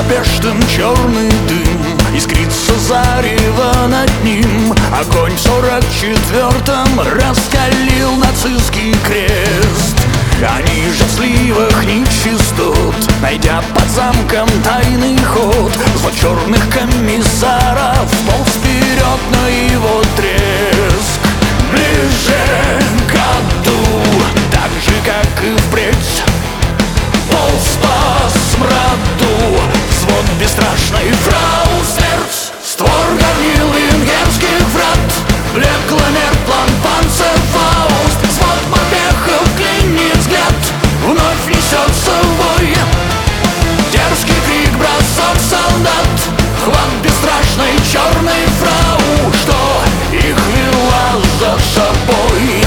Будапештом черный дым, искрится зарево над ним. Огонь в 44-м раскалил нацистский крест. Они же в сливах нечистот, найдя под замком тайный ход, зло черных комиссаров полз вперед на его треск. Ближе к аду, так же, как и впредь, полз по смраду взвод бесстрашный фрау смерть. Створ горнил венгерских врат, блекло мерклан панцерфауст. Взвод морпехов клинит взгляд, вновь несется в бой. Дерзкий крик, бросок солдат, хват бесстрашной черной фрау, что их вела за собой.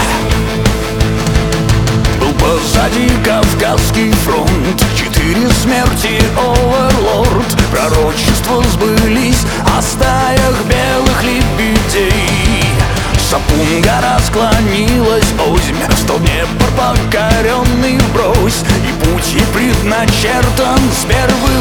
Был позади Кавказский фронт, 4 смерти, оверлорд. Пророчества сбылись о стаях белых лебедей. Сапунга расклонилась озимь, стал Днепр покоренный вбрось, и путь ей предначертан с первых